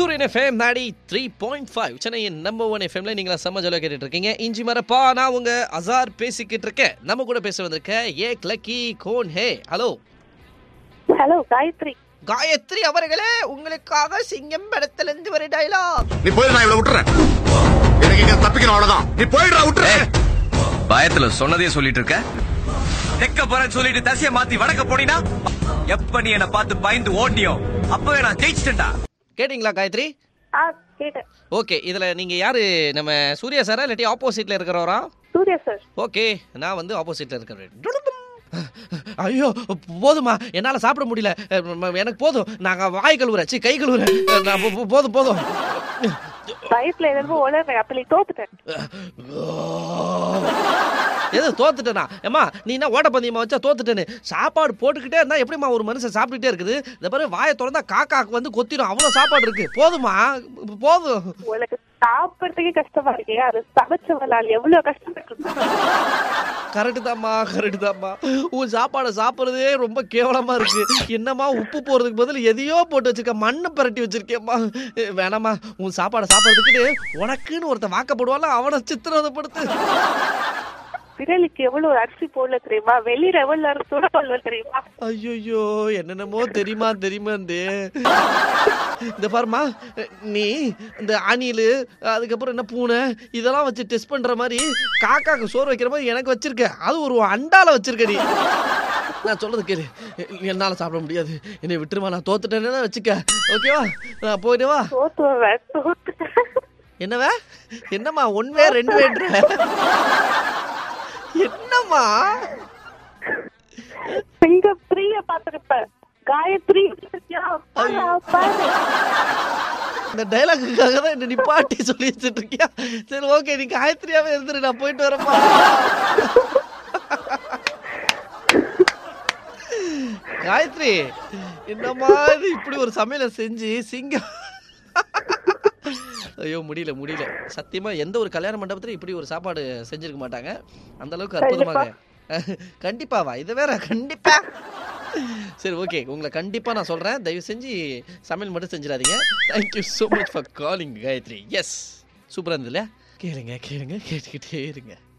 சூரியன் எஃப்எம் 93.5 சென்னையின் நம்பர் 1 எஃப்எம்ல நீங்களா செம்ம ஜாலியாக கேட்டுட்டு இருக்கீங்க. இஞ்சி மரப்பா, நான் உங்க அசார் பேசிக்கிட்டு இருக்கேன். நம்ம கூட பேச வந்திருக்க ஏக் லக்கி கோன் ஹே. Hello hello Gayathri. காயத்ரி அவர்களே, உங்களுக்காக சிங்கம் படத்துல இருந்து ஒரு டயலாக். நீ போயிடு, நான் இவ்வளவு விட்டுறேன். எனக்கு இங்க தப்பிக்கணும், அவ்வளவுதான். நீ போயிடுறா, விட்டுறேன். பயத்துல சொன்னதே சொல்லிட்டு இருக்க. தெக்க போறேன்னு சொல்லிட்டு தசிய மாத்தி வடக்க போனீனா, எப்ப நீ என்ன பார்த்து பயந்து ஓடினியோ அப்பவே நான் ஜெயிச்சிட்டேன்டா. கேட்டீங்களா காயத்ரி? கேட்டேன். ஓகே, இதுல நீங்க யாரு? நம்ம சூர்யா சாரா இல்லாட்டி ஆப்போசிட்ல இருக்கிறவரா? சூர்யா சார். ஓகே, நான் வந்து ஆப்போசிட்ல இருக்கிறேன். ஐயோ போதுமா, என்னால சாப்பிட முடியல, எனக்கு போதும், நாங்க வாய் கழுவுறேன், கை கழுவுறேன், போதும் போதும். பயத்துல எதுவும் உளறேன், அப்ப நீ தோத்துட்டேன். எது தோத்துட்டேனா? ஏமா நீ என்ன ஓட்டப்பந்தயமா வச்சா தோத்துட்டேன்னு? சாப்பாடு போட்டுக்கிட்டே இருந்தா எப்படிமா ஒரு மனுஷன் சாப்பிட்டுட்டே இருக்குது? இந்த பாரு, வாயை திறந்தா காக்காக்கு வந்து கொத்திடும், அவ்வளவு சாப்பாடு இருக்கு. போதுமா, போதும். உனக்கு சாப்பிடுறதுக்கே கஷ்டமா இருக்கே, அது சமைச்சவளால் எவ்வளவு கஷ்டப்பட்டு. கரெக்டு தாம்மா, கரெக்டு தாம்மா. உன் சாப்பாடை சாப்பிட்றதே ரொம்ப கேவலமா இருக்கு. என்னம்மா உப்பு போறதுக்கு பதில் எதையோ போட்டு வச்சிருக்க, மண்ணை பரட்டி வச்சிருக்கேம்மா. வேணாமா, உன் சாப்பாடை சாப்பிட்றதுக்கு உனக்குன்னு ஒருத்தன் வாக்கப்படுவால, அவனை சித்திரவதைப்படுத்து. விரலுக்கு எவ்வளவு அரிசி போடல தெரியுமா? வெளியில எவ்வளவு சுடப்பல்ல தெரியுமா? ஐயோ, என்னென்னமோ தெரியுமா தெரியுமா. இந்த பாருமா, நீ இந்த அணில், அதுக்கப்புறம் என்ன பூனை, இதெல்லாம் வச்சு டெஸ்ட் பண்ற மாதிரி காக்காக்கு சோறு வைக்கிற மாதிரி எனக்கு வச்சிருக்க. அது ஒரு அண்டால வச்சிருக்க. நீ நான் சொல்றது கேளு, என்னால சாப்பிட முடியாது, என்னை விட்டுருமா, நான் தோத்துட்டேன்னு வச்சுக்க. ஓகேவா, நான் போயிடுவா. என்னவா? என்னம்மா ஒன்வே ரெண்டு வேண்ட? என்னம்மா சிங்கம் 3 பாத்துருப்ப, காயத்ரி. இந்த டைலாக்குக்காக தான் என்ன நிப்பாட்டி சொல்லி வச்சுட்டு இருக்கியா? சரி ஓகே, நீ காயத்ரியாவே இருந்துரு, நான் போயிட்டு வரப்பா. காயத்ரி, என்னம்மா இது இப்படி ஒரு சமையலை செஞ்சு சிங்கம்? ஐயோ முடியல முடியல, சத்தியமா எந்த ஒரு கல்யாண மண்டபத்துல இப்படி ஒரு சாப்பாடு செஞ்சிருக்க மாட்டாங்க. அந்த அளவுக்கு அற்புதமாக. கண்டிப்பாவா? இது வேற கண்டிப்பா. சரி ஓகே, உங்களை கண்டிப்பா நான் சொல்றேன், தயவு செஞ்சு சமையல் மட்டும் செஞ்சிடாதீங்க. Thank you so much for calling Gayathri. Yes, சூப்பரா இருந்தது இல்லையா? கேளுங்க கேளுங்க, கேட்டுக்கிட்டே இருங்க.